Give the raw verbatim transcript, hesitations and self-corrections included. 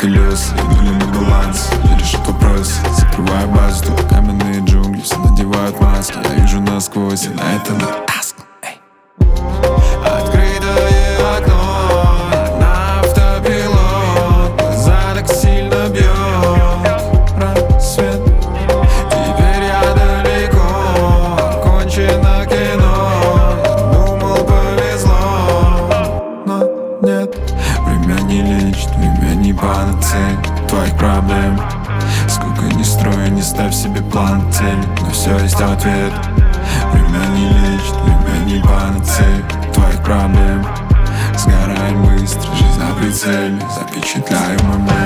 колес, иду ли на баланс, и решит вопрос. Закрываю базу, тут каменные джунгли, все надевают маски. Я вижу насквозь, и на это на таск. Открытое окно, на автопилот, глаза так сильно бьет рассвет. Теперь я далеко, окончено кино. Думал, повезло, но нет. Время не лечит, время не панацея твоих проблем. Сколько ни строй, не ставь себе план, цель, но все есть ответ. Время не лечит, время не панацея твоих проблем. Сгораем быстро, жизнь на прицеле, запечатляю момент.